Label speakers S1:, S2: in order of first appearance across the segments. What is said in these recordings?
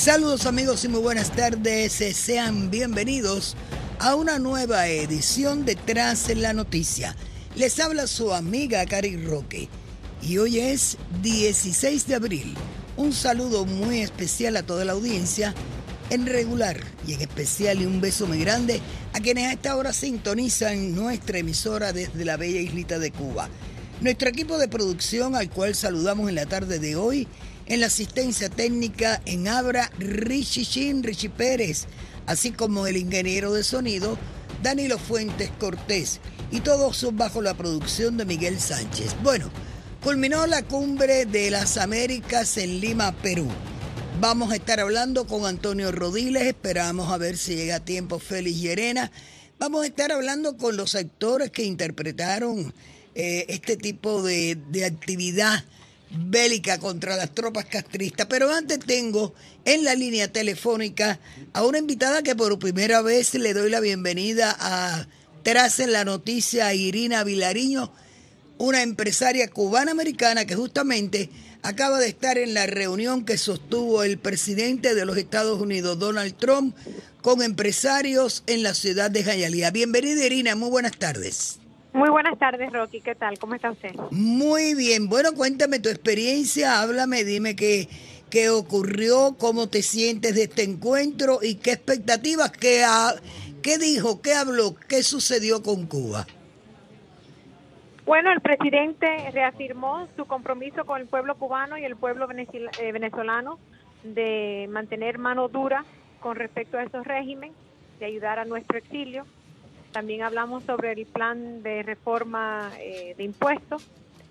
S1: Saludos amigos y muy buenas tardes, sean bienvenidos a una nueva edición de Tras la Noticia. Les habla su amiga Cari Roque y hoy es 16 de abril. Un saludo muy especial a toda la audiencia en regular y en especial y un beso muy grande a quienes a esta hora sintonizan nuestra emisora desde la bella islita de Cuba. Nuestro equipo de producción al cual saludamos en la tarde de hoy. En la asistencia técnica en Abra, Richie Pérez, así como el ingeniero de sonido, Danilo Fuentes Cortés, y todos bajo la producción de Miguel Sánchez. Bueno, culminó la Cumbre de las Américas en Lima, Perú. Vamos a estar hablando con Antonio Rodiles, esperamos a ver si llega a tiempo Félix Llerena. Vamos a estar hablando con los actores que interpretaron este tipo de actividad bélica contra las tropas castristas. Pero antes tengo en la línea telefónica a una invitada que por primera vez le doy la bienvenida a Tras en la Noticia, a Irina Vilariño, una empresaria cubana-americana que justamente acaba de estar en la reunión que sostuvo el presidente de los Estados Unidos, Donald Trump, con empresarios en la ciudad de Hialeah. Bienvenida, Irina, muy buenas tardes.
S2: Muy buenas tardes, Rocky. ¿Qué tal? ¿Cómo está usted?
S1: Muy bien. Bueno, cuéntame tu experiencia, háblame, dime qué ocurrió, cómo te sientes de este encuentro y qué expectativas, qué dijo, qué habló, qué sucedió con Cuba.
S2: Bueno, el presidente reafirmó su compromiso con el pueblo cubano y el pueblo venezolano de mantener mano dura con respecto a esos regímenes, de ayudar a nuestro exilio. También hablamos sobre el plan de reforma de impuestos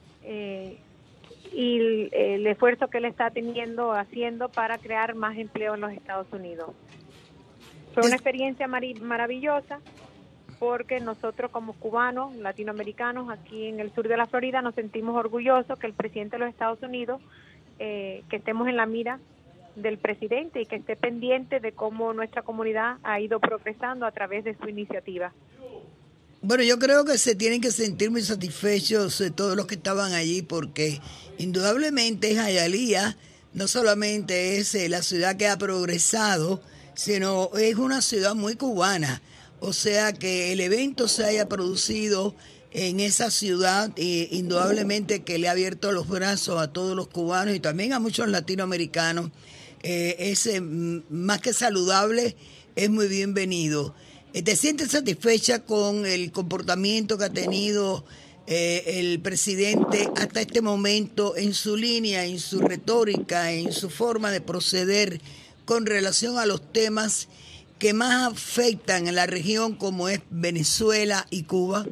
S2: y el esfuerzo que él está haciendo para crear más empleo en los Estados Unidos. Fue una experiencia maravillosa porque nosotros como cubanos, latinoamericanos, aquí en el sur de la Florida, nos sentimos orgullosos que el presidente de los Estados Unidos, que estemos en la mira del presidente y que esté pendiente de cómo nuestra comunidad ha ido progresando a través de su iniciativa.
S1: Bueno, yo creo que se tienen que sentir muy satisfechos todos los que estaban allí porque indudablemente Hialeah no solamente es la ciudad que ha progresado, sino es una ciudad muy cubana. O sea que el evento se haya producido en esa ciudad, indudablemente que le ha abierto los brazos a todos los cubanos y también a muchos latinoamericanos. Es más que saludable, es muy bienvenido. ¿Te sientes satisfecha con el comportamiento que ha tenido el presidente hasta este momento en su línea, en su retórica, en su forma de proceder con relación a los temas que más afectan en la región como es Venezuela y Cuba?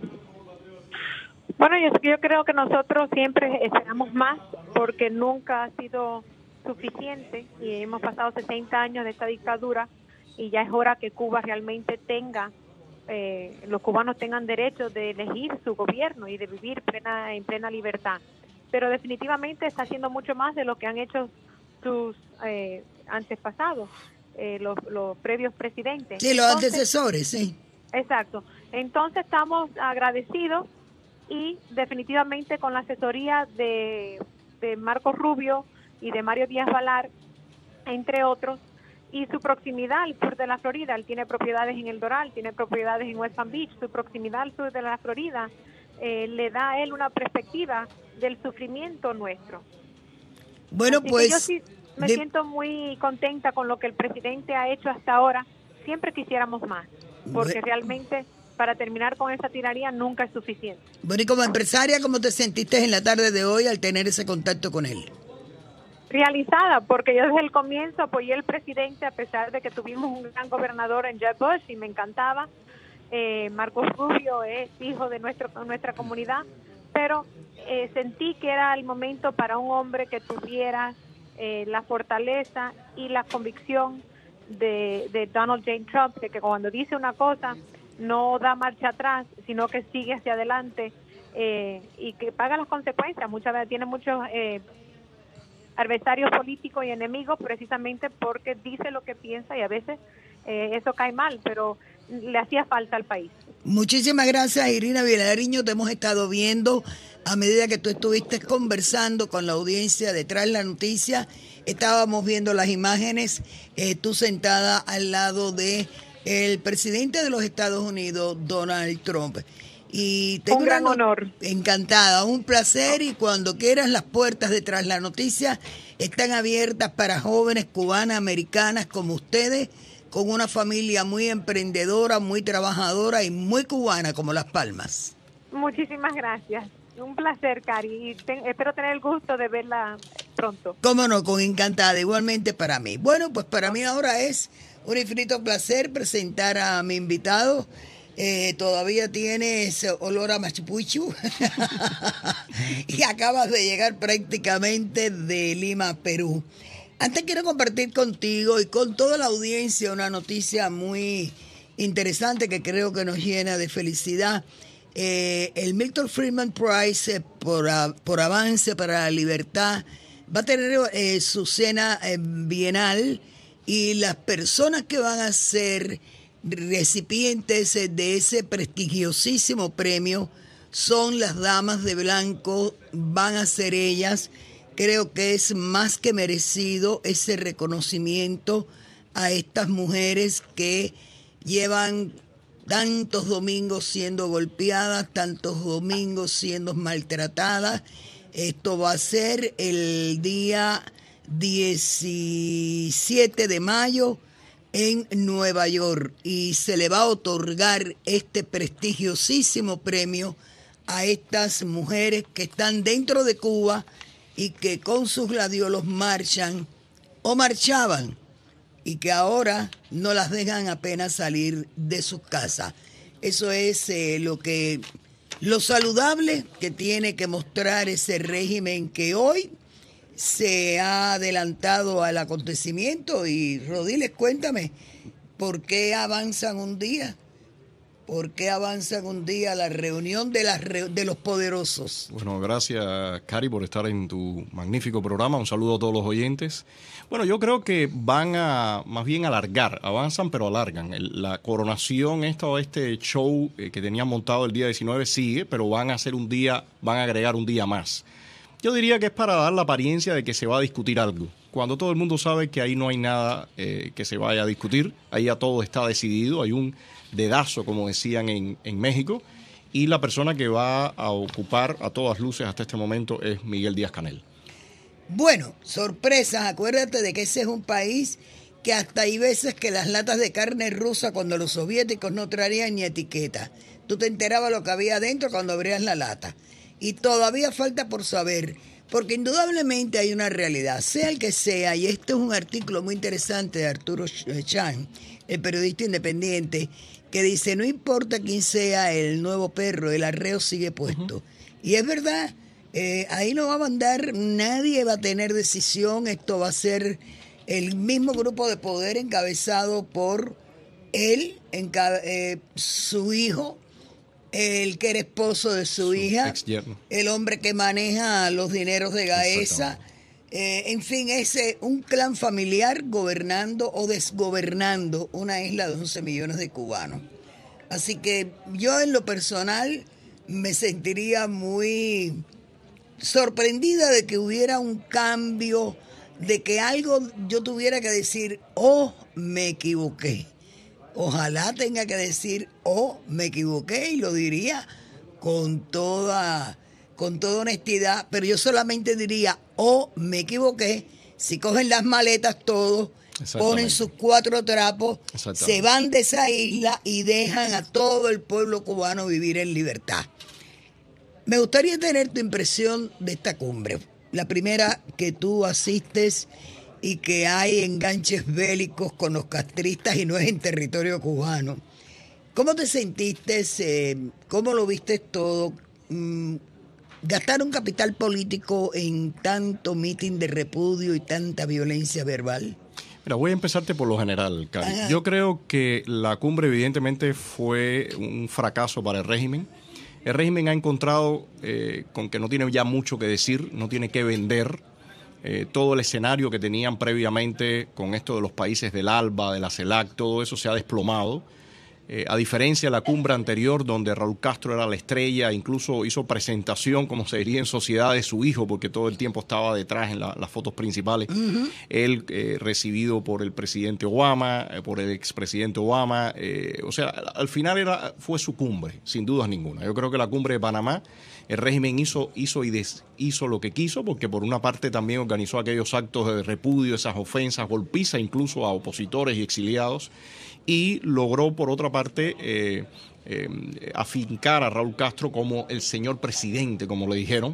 S2: Bueno, yo creo que nosotros siempre esperamos más porque nunca ha sido suficiente y hemos pasado 60 años de esta dictadura y ya es hora que Cuba realmente los cubanos tengan derecho de elegir su gobierno y de vivir en plena libertad. Pero definitivamente está haciendo mucho más de lo que han hecho sus antepasados, los previos presidentes.
S1: Sí, los antecesores, sí.
S2: Exacto. Entonces estamos agradecidos y definitivamente con la asesoría de Marco Rubio y de Mario Díaz Balart, entre otros, y su proximidad al sur de la Florida. Él tiene propiedades en El Doral, tiene propiedades en West Palm Beach. Su proximidad al sur de la Florida le da a él una perspectiva del sufrimiento nuestro.
S1: Bueno,
S2: así
S1: pues
S2: yo sí me siento muy contenta con lo que el presidente ha hecho hasta ahora. Siempre quisiéramos más, porque realmente para terminar con esa tiranía nunca es suficiente.
S1: Bueno, y como empresaria, ¿cómo te sentiste en la tarde de hoy al tener ese contacto con él?
S2: Realizada, porque yo desde el comienzo apoyé al presidente a pesar de que tuvimos un gran gobernador en Jeb Bush y me encantaba. Marco Rubio es hijo de nuestra comunidad, pero sentí que era el momento para un hombre que tuviera la fortaleza y la convicción de Donald J. Trump, que cuando dice una cosa no da marcha atrás, sino que sigue hacia adelante y que paga las consecuencias. Muchas veces tiene muchos adversarios políticos y enemigos precisamente porque dice lo que piensa y a veces eso cae mal, pero le hacía falta al país.
S1: Muchísimas gracias, Irina Vilariño. Te hemos estado viendo a medida que tú estuviste conversando con la audiencia detrás de la noticia. Estábamos viendo las imágenes, tú sentada al lado de el presidente de los Estados Unidos, Donald Trump. Y tengo
S2: un gran honor.
S1: Encantada, un placer, y cuando quieras las puertas detrás de la noticia están abiertas para jóvenes cubanas, americanas como ustedes, con una familia muy emprendedora, muy trabajadora y muy cubana como Las Palmas.
S2: Muchísimas gracias. Un placer, Cari. Espero tener el gusto de verla pronto.
S1: Cómo no, con encantada. Igualmente para mí. Bueno, pues para mí ahora es un infinito placer presentar a mi invitado. Todavía tiene ese olor a Machu Picchu y acabas de llegar prácticamente de Lima, Perú. Antes quiero compartir contigo y con toda la audiencia una noticia muy interesante que creo que nos llena de felicidad. El Milton Friedman Prize por Avance para la Libertad va a tener su cena bienal, y las personas que van a ser recipientes de ese prestigiosísimo premio son las damas de blanco. Van a ser ellas. Creo que es más que merecido ese reconocimiento a estas mujeres que llevan tantos domingos siendo golpeadas, tantos domingos siendo maltratadas. Esto va a ser el día 17 de mayo en Nueva York, y se le va a otorgar este prestigiosísimo premio a estas mujeres que están dentro de Cuba y que con sus gladiolos marchan o marchaban, y que ahora no las dejan apenas salir de sus casas. Eso es lo saludable que tiene que mostrar ese régimen que hoy se ha adelantado al acontecimiento. Y Rodiles, cuéntame, ¿por qué avanzan un día? ¿Por qué avanzan un día la reunión de los poderosos?
S3: Bueno, gracias, Cari, por estar en tu magnífico programa. Un saludo a todos los oyentes. Bueno, yo creo que van a más bien alargar, avanzan pero alargan. La coronación, este show que tenían montado el día 19 sigue, pero van a hacer van a agregar un día más. Yo diría que es para dar la apariencia de que se va a discutir algo, cuando todo el mundo sabe que ahí no hay nada que se vaya a discutir. Ahí ya todo está decidido, hay un dedazo, como decían en México, y la persona que va a ocupar a todas luces hasta este momento es Miguel Díaz-Canel.
S1: Bueno, sorpresas, acuérdate de que ese es un país que hasta hay veces que las latas de carne rusa, cuando los soviéticos no traían ni etiqueta, tú te enterabas lo que había adentro cuando abrías la lata. Y todavía falta por saber, porque indudablemente hay una realidad, sea el que sea, y este es un artículo muy interesante de Arturo Chan, el periodista independiente, que dice: no importa quién sea el nuevo perro, el arreo sigue puesto. Uh-huh. Y es verdad, ahí no va a mandar, nadie va a tener decisión. Esto va a ser el mismo grupo de poder encabezado por él, su hijo, el que era esposo de su hija, el hombre que maneja los dineros de Gaesa. En fin, es un clan familiar gobernando o desgobernando una isla de 11 millones de cubanos. Así que yo, en lo personal, me sentiría muy sorprendida de que hubiera un cambio, de que algo yo tuviera que decir: oh, me equivoqué. Ojalá tenga que decir: oh, me equivoqué, y lo diría con toda honestidad, pero yo solamente diría: oh, me equivoqué. Si cogen las maletas todos, ponen sus 4 trapos, se van de esa isla y dejan a todo el pueblo cubano vivir en libertad. Me gustaría tener tu impresión de esta cumbre, la primera que tú asistes, y que hay enganches bélicos con los castristas y no es en territorio cubano. ¿Cómo te sentiste? ¿Cómo lo viste todo? ¿Gastar un capital político en tanto mitin de repudio y tanta violencia verbal?
S3: Mira, voy a empezarte por lo general, Cari. Yo creo que la cumbre evidentemente fue un fracaso para el régimen. El régimen ha encontrado con que no tiene ya mucho que decir, no tiene que vender. Todo el escenario que tenían previamente con esto de los países del ALBA, de la CELAC, todo eso se ha desplomado. A diferencia de la cumbre anterior, donde Raúl Castro era la estrella, incluso hizo presentación, como se diría en sociedad, de su hijo, porque todo el tiempo estaba detrás en las fotos principales. Él recibido por el presidente Obama, por el expresidente Obama. O sea, al final fue su cumbre, sin dudas ninguna. Yo creo que la cumbre de Panamá, el régimen hizo lo que quiso, porque por una parte también organizó aquellos actos de repudio, esas ofensas, golpizas incluso a opositores y exiliados, y logró por otra parte afincar a Raúl Castro como el señor presidente, como le dijeron.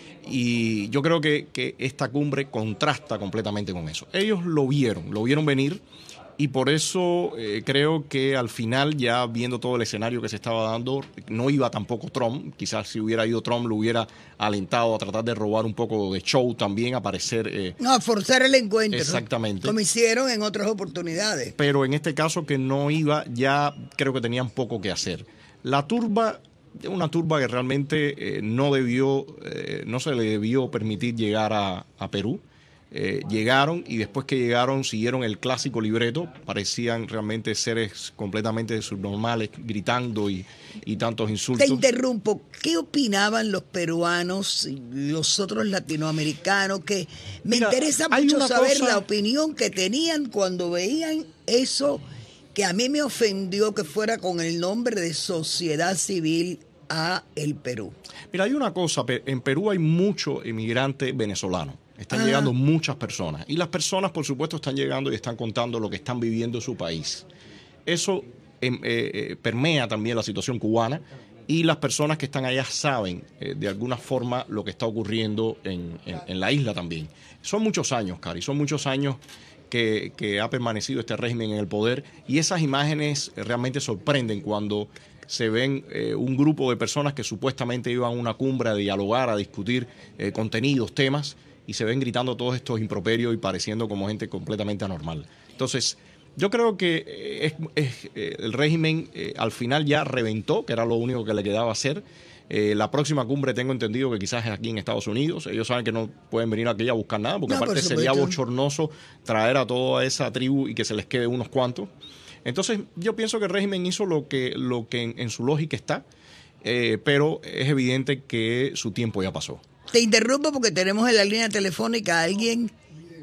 S3: Y yo creo que esta cumbre contrasta completamente con eso. Ellos lo vieron venir. Y por eso creo que al final, ya viendo todo el escenario que se estaba dando, no iba tampoco Trump. Quizás si hubiera ido Trump lo hubiera alentado a tratar de robar un poco de show también, aparecer.
S1: No, a forzar el encuentro.
S3: Exactamente.
S1: Como hicieron en otras oportunidades.
S3: Pero en este caso que no iba, ya creo que tenían poco que hacer. La turba, una turba que realmente no se le debió permitir llegar a Perú. Llegaron, y después que llegaron siguieron el clásico libreto, parecían realmente seres completamente subnormales, gritando y tantos insultos.
S1: Te interrumpo, ¿qué opinaban los peruanos y los otros latinoamericanos? Que me interesa mucho saber la opinión que tenían cuando veían eso, que a mí me ofendió que fuera con el nombre de sociedad civil a el Perú.
S3: Mira, hay una cosa, en Perú hay mucho inmigrante venezolano. Están llegando muchas personas. Y las personas, por supuesto, están llegando y están contando lo que están viviendo en su país. Eso permea también la situación cubana. Y las personas que están allá saben, de alguna forma, lo que está ocurriendo en la isla también. Son muchos años, Cari. Son muchos años que ha permanecido este régimen en el poder. Y esas imágenes realmente sorprenden cuando se ven un grupo de personas que supuestamente iban a una cumbre a dialogar, a discutir contenidos, temas, y se ven gritando todos estos improperios y pareciendo como gente completamente anormal. Entonces, yo creo que el régimen al final ya reventó, que era lo único que le quedaba hacer. La próxima cumbre tengo entendido que quizás es aquí en Estados Unidos. Ellos saben que no pueden venir aquí a buscar nada, porque aparte sería bochornoso traer a toda esa tribu y que se les quede unos cuantos. Entonces, yo pienso que el régimen hizo lo que en su lógica está, pero es evidente que su tiempo ya pasó.
S1: Te interrumpo porque tenemos en la línea telefónica a alguien.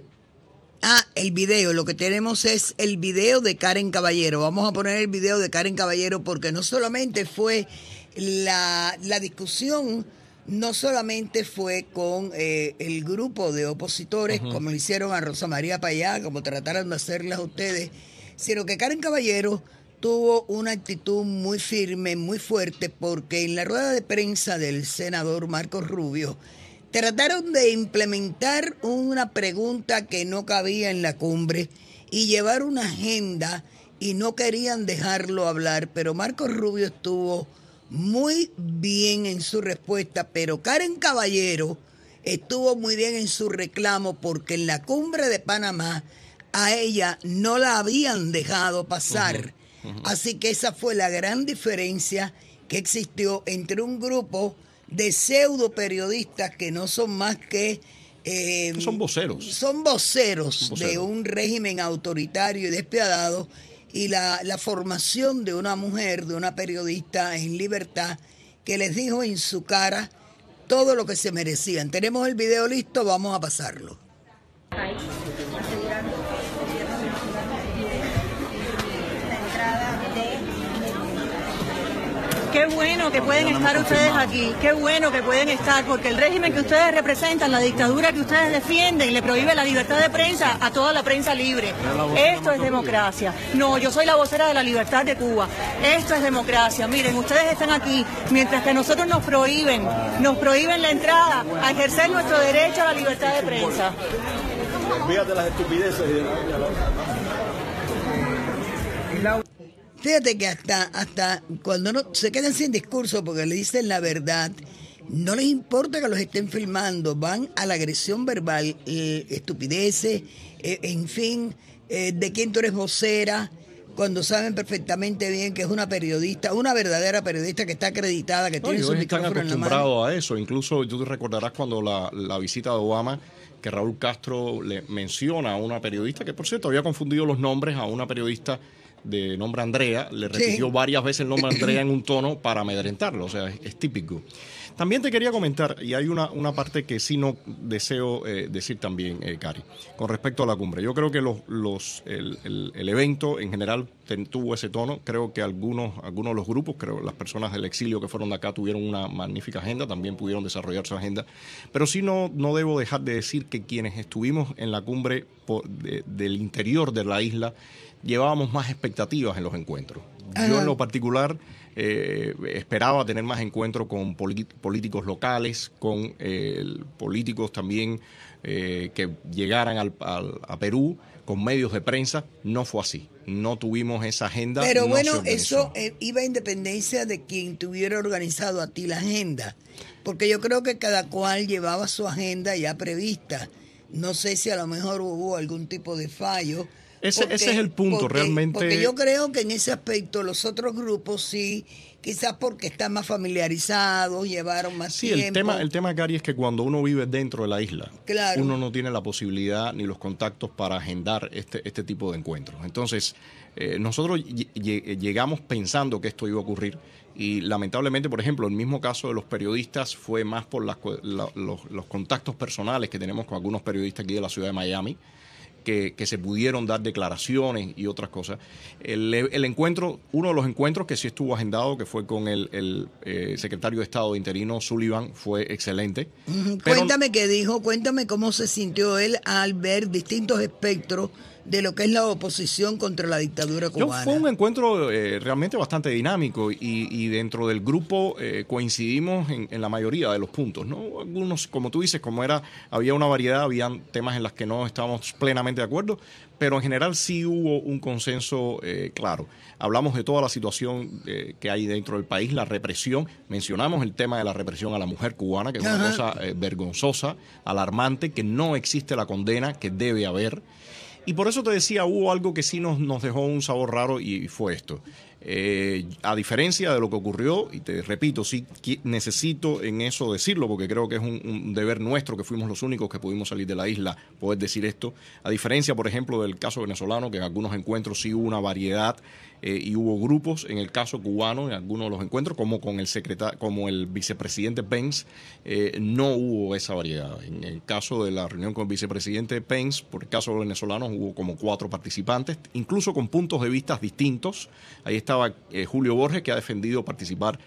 S1: El video. Lo que tenemos es el video de Karen Caballero. Vamos a poner el video de Karen Caballero porque no solamente fue la discusión, no solamente fue con el grupo de opositores, como le hicieron a Rosa María Payá, como trataron de hacerlas ustedes, sino que Karen Caballero tuvo una actitud muy firme, muy fuerte, porque en la rueda de prensa del senador Marcos Rubio trataron de implementar una pregunta que no cabía en la cumbre y llevar una agenda y no querían dejarlo hablar, pero Marcos Rubio estuvo muy bien en su respuesta, pero Karen Caballero estuvo muy bien en su reclamo porque en la cumbre de Panamá a ella no la habían dejado pasar. Así que esa fue la gran diferencia que existió entre un grupo de pseudo periodistas que no son más que
S3: son voceros.
S1: Son voceros de un régimen autoritario y despiadado, y la formación de una mujer, de una periodista en libertad, que les dijo en su cara todo lo que se merecían. Tenemos el video listo, vamos a pasarlo.
S4: Qué bueno que pueden estar ustedes aquí, qué bueno que pueden estar, porque el régimen que ustedes representan, la dictadura que ustedes defienden, le prohíbe la libertad de prensa a toda la prensa libre. Esto es democracia. No, yo soy la vocera de la libertad de Cuba. Esto es democracia. Miren, ustedes están aquí, mientras que a nosotros nos prohíben la entrada a ejercer nuestro derecho a la libertad de prensa.
S5: Fíjate las estupideces.
S1: Fíjate que hasta cuando no se quedan sin discurso porque le dicen la verdad, no les importa que los estén filmando, van a la agresión verbal, estupideces, en fin, de quién tú eres vocera, cuando saben perfectamente bien que es una periodista, una verdadera periodista que está acreditada, que tiene su micrófono en la mano.
S3: Están acostumbrados a eso. Incluso tú te recordarás cuando la visita de Obama, que Raúl Castro le menciona a una periodista, que por cierto había confundido los nombres, a una periodista de nombre Andrea, le repitió varias veces el nombre Andrea en un tono para amedrentarlo, o sea, es típico. También te quería comentar, y hay una parte que sí no deseo decir también, Cari, con respecto a la cumbre. Yo creo que el evento en general tuvo ese tono. Creo que algunos de los grupos, creo las personas del exilio que fueron de acá tuvieron una magnífica agenda, también pudieron desarrollar su agenda. Pero sí no debo dejar de decir que quienes estuvimos en la cumbre del interior de la isla llevábamos más expectativas en los encuentros. Yo en lo particular esperaba tener más encuentros con políticos locales, con políticos también que llegaran a Perú, con medios de prensa. No fue así. No tuvimos esa agenda.
S1: Pero bueno, eso iba a independencia de quien tuviera organizado a ti la agenda. Porque yo creo que cada cual llevaba su agenda ya prevista. No sé si a lo mejor hubo algún tipo de fallo.
S3: Ese es el punto, realmente.
S1: Porque yo creo que en ese aspecto los otros grupos sí, quizás porque están más familiarizados, llevaron más tiempo.
S3: El tema, Cari, es que cuando uno vive dentro de la isla,
S1: claro,
S3: uno no tiene la posibilidad ni los contactos para agendar este tipo de encuentros. Entonces, nosotros llegamos pensando que esto iba a ocurrir. Y lamentablemente, por ejemplo, el mismo caso de los periodistas fue más por los contactos personales que tenemos con algunos periodistas aquí de la ciudad de Miami, que se pudieron dar declaraciones y otras cosas. El encuentro, uno de los encuentros que sí estuvo agendado, que fue con el secretario de Estado interino Sullivan, fue excelente.
S1: Cuéntame qué dijo, cuéntame cómo se sintió él al ver distintos espectros de lo que es la oposición contra la dictadura cubana.
S3: Fue un encuentro realmente bastante dinámico y dentro del grupo coincidimos en la mayoría de los puntos, ¿no? Algunos, como tú dices, había una variedad, habían temas en los que no estábamos plenamente de acuerdo, pero en general sí hubo un consenso claro. Hablamos de toda la situación que hay dentro del país, la represión, mencionamos el tema de la represión a la mujer cubana, que es una cosa vergonzosa, alarmante, que no existe la condena que debe haber. Y por eso te decía, hubo algo que sí nos dejó un sabor raro y fue esto. A diferencia de lo que ocurrió, y te repito, sí necesito en eso decirlo, porque creo que es un deber nuestro, que fuimos los únicos que pudimos salir de la isla, poder decir esto. A diferencia, por ejemplo, del caso venezolano, que en algunos encuentros sí hubo una variedad y hubo grupos. En el caso cubano, en algunos de los encuentros, como el vicepresidente Pence, no hubo esa variedad. En el caso de la reunión con el vicepresidente Pence, por el caso venezolano, hubo como 4 participantes, incluso con puntos de vista distintos. Ahí estaba Julio Borges, que ha defendido participar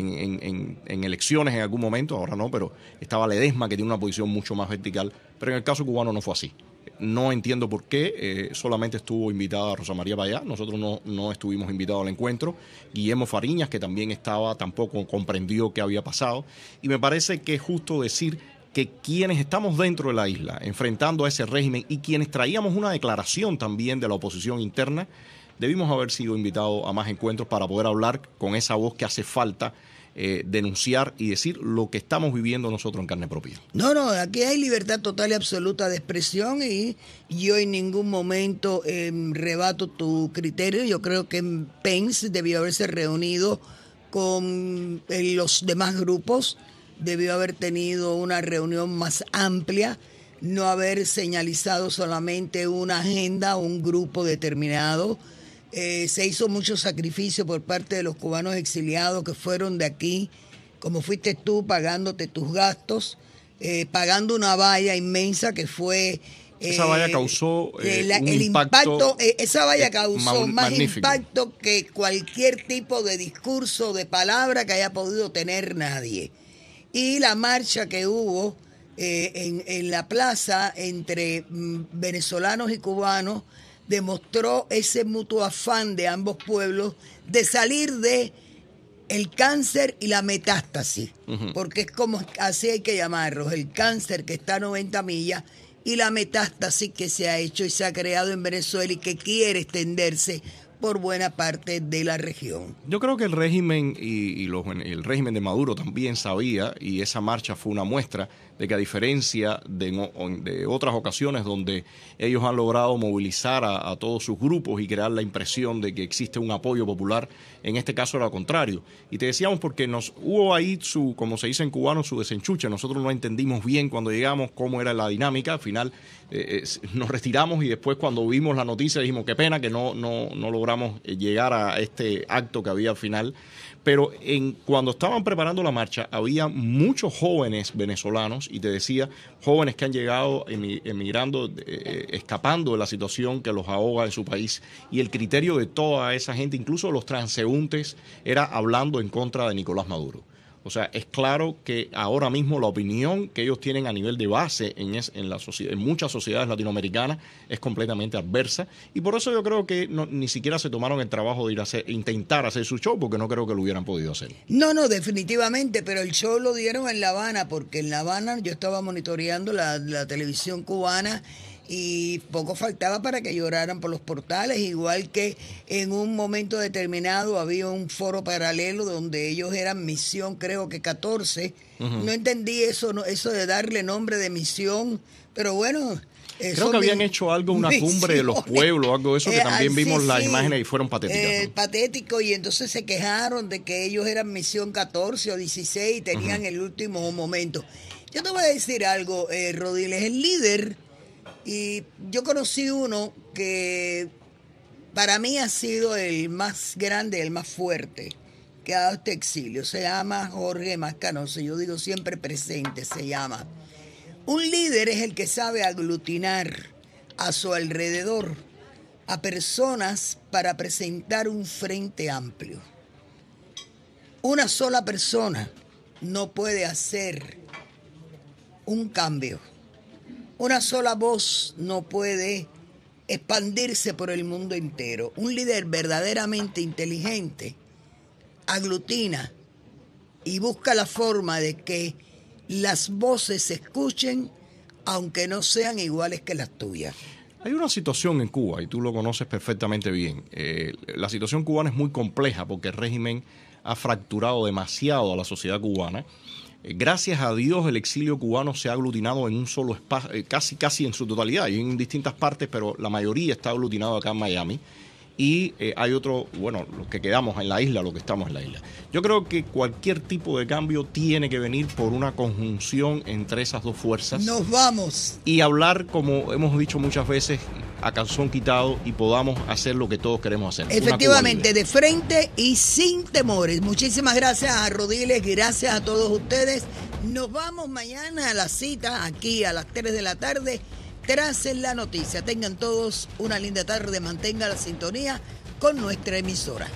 S3: en elecciones en algún momento, ahora no, pero estaba Ledesma, que tiene una posición mucho más vertical, pero en el caso cubano no fue así. No entiendo por qué, solamente estuvo invitada Rosa María Payá, nosotros no estuvimos invitados al encuentro. Guillermo Fariñas, que también estaba, tampoco comprendió qué había pasado, y me parece que es justo decir que quienes estamos dentro de la isla, enfrentando a ese régimen, y quienes traíamos una declaración también de la oposición interna, debimos haber sido invitados a más encuentros para poder hablar con esa voz que hace falta, denunciar y decir lo que estamos viviendo nosotros en carne propia.
S1: No, aquí hay libertad total y absoluta de expresión y yo en ningún momento rebato tu criterio. Yo creo que Pence debió haberse reunido con los demás grupos, debió haber tenido una reunión más amplia, no haber señalizado solamente una agenda, un grupo determinado. Se hizo mucho sacrificio por parte de los cubanos exiliados que fueron de aquí, como fuiste tú, pagándote tus gastos, pagando una valla inmensa que fue...
S3: esa valla causó
S1: el impacto. Esa valla causó más impacto que cualquier tipo de discurso, de palabra que haya podido tener nadie. Y la marcha que hubo en la plaza entre venezolanos y cubanos demostró ese mutuo afán de ambos pueblos de salir de el cáncer y la metástasis, porque es como así hay que llamarlos, el cáncer que está a 90 millas y la metástasis que se ha hecho y se ha creado en Venezuela y que quiere extenderse por buena parte de la región.
S3: Yo creo que el régimen el régimen de Maduro también sabía, y esa marcha fue una muestra de que a diferencia de otras ocasiones donde ellos han logrado movilizar a todos sus grupos y crear la impresión de que existe un apoyo popular, en este caso era lo contrario. Y te decíamos porque hubo ahí como se dice en cubano, su desenchuche. Nosotros no entendimos bien cuando llegamos cómo era la dinámica. Al final nos retiramos y después cuando vimos la noticia dijimos qué pena que no logramos llegar a este acto que había al final. Pero cuando estaban preparando la marcha había muchos jóvenes venezolanos, y te decía, jóvenes que han llegado emigrando, escapando de la situación que los ahoga en su país, y el criterio de toda esa gente, incluso los transeúntes, era hablando en contra de Nicolás Maduro. O sea, es claro que ahora mismo la opinión que ellos tienen a nivel de base en muchas sociedades latinoamericanas es completamente adversa, y por eso yo creo que ni siquiera se tomaron el trabajo de intentar hacer su show, porque no creo que lo hubieran podido hacer.
S1: No, definitivamente, pero el show lo dieron en La Habana, porque en La Habana yo estaba monitoreando la televisión cubana y poco faltaba para que lloraran por los portales, igual que en un momento determinado había un foro paralelo donde ellos eran misión, creo que 14. No entendí eso de darle nombre de misión, pero bueno.
S3: Creo que habían hecho algo, una cumbre de los pueblos, algo de eso, que también vimos las imágenes y fueron patéticas.
S1: Patético, y entonces se quejaron de que ellos eran misión 14 o 16 y tenían el último momento. Yo te voy a decir algo, Rodiles, el líder. Y yo conocí uno que para mí ha sido el más grande, el más fuerte que ha dado este exilio. Se llama Jorge Mascanoso. Yo digo siempre presente, se llama. Un líder es el que sabe aglutinar a su alrededor a personas para presentar un frente amplio. Una sola persona no puede hacer un cambio. Una sola voz no puede expandirse por el mundo entero. Un líder verdaderamente inteligente aglutina y busca la forma de que las voces se escuchen, aunque no sean iguales que las tuyas.
S3: Hay una situación en Cuba, y tú lo conoces perfectamente bien. La situación cubana es muy compleja porque el régimen ha fracturado demasiado a la sociedad cubana. Gracias a Dios el exilio cubano se ha aglutinado en un solo espacio, casi en su totalidad, y en distintas partes, pero la mayoría está aglutinado acá en Miami. Y hay los que quedamos en la isla, los que estamos en la isla. Yo creo que cualquier tipo de cambio tiene que venir por una conjunción entre esas dos fuerzas.
S1: Nos vamos.
S3: Y hablar, como hemos dicho muchas veces, a calzón quitado, y podamos hacer lo que todos queremos hacer.
S1: Efectivamente, de frente y sin temores. Muchísimas gracias a Rodiles, gracias a todos ustedes. Nos vamos mañana a la cita aquí a las 3 de la tarde. Tras la noticia. Tengan todos una linda tarde. Mantenga la sintonía con nuestra emisora.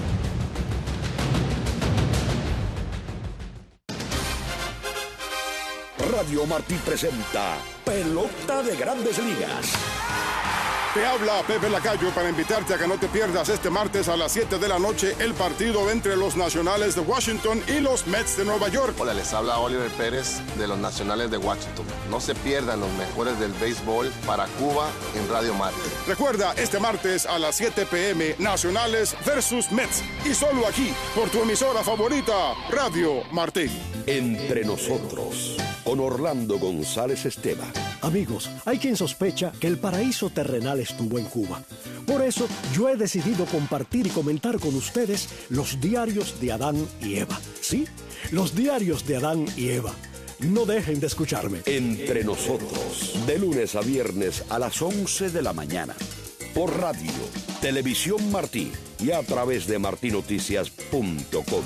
S6: Radio Martí presenta Pelota de Grandes Ligas.
S7: Te habla Pepe Lacayo para invitarte a que no te pierdas este martes a las 7 de la noche el partido entre los Nacionales de Washington y los Mets de Nueva York.
S8: Hola, les habla Oliver Pérez de los Nacionales de Washington. No se pierdan los mejores del béisbol para Cuba en Radio Martí.
S7: Recuerda, este martes a las 7 p.m. Nacionales versus Mets. Y solo aquí, por tu emisora favorita, Radio Martí.
S6: Entre nosotros, con Orlando González Esteban.
S9: Amigos, hay quien sospecha que el paraíso terrenal estuvo en Cuba. Por eso, yo he decidido compartir y comentar con ustedes los diarios de Adán y Eva. ¿Sí? Los diarios de Adán y Eva. No dejen de escucharme.
S6: Entre nosotros, de lunes a viernes a las 11 de la mañana. Por radio, Televisión Martí y a través de martinoticias.com.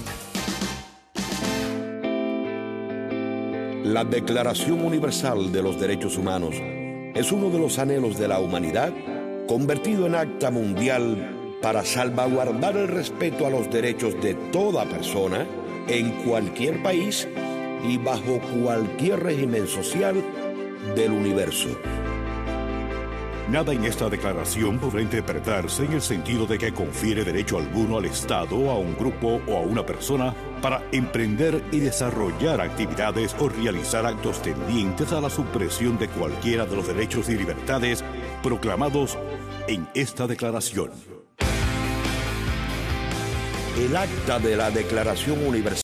S6: La Declaración Universal de los Derechos Humanos es uno de los anhelos de la humanidad, convertido en acta mundial para salvaguardar el respeto a los derechos de toda persona en cualquier país y bajo cualquier régimen social del universo.
S10: Nada en esta declaración podrá interpretarse en el sentido de que confiere derecho alguno al Estado, a un grupo o a una persona para emprender y desarrollar actividades o realizar actos tendientes a la supresión de cualquiera de los derechos y libertades proclamados en esta declaración.
S6: El acta de la Declaración Universal